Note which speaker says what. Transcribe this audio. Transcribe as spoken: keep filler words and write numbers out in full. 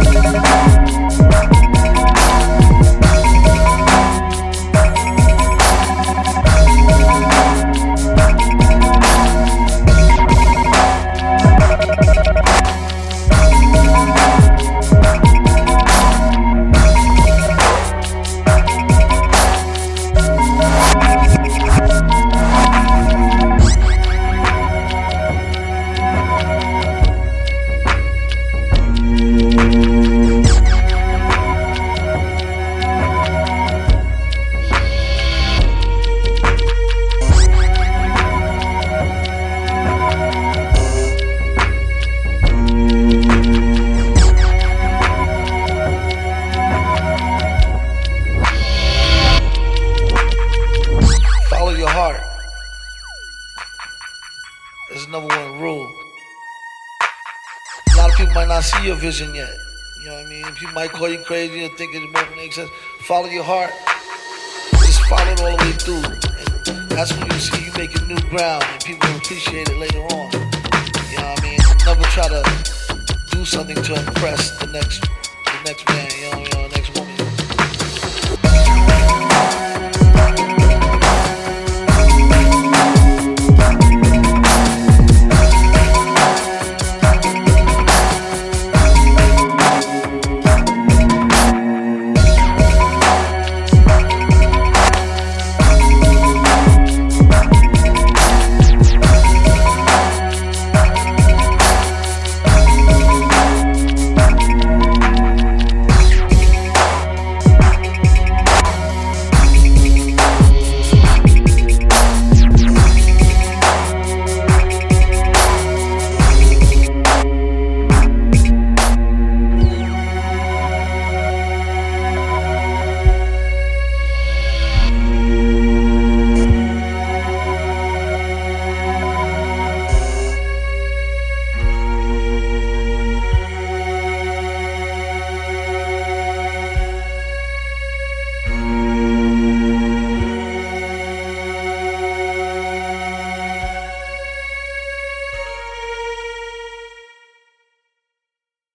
Speaker 1: There's number one rule. A lot of people might not see your vision yet. You know what I mean? People might call you crazy or think it won't make sense. Follow your heart. Just follow it all the way through. And that's when you see you making new ground and people will appreciate it later on. You know what I mean? Never try to do something to impress the next the next man, you know what I mean?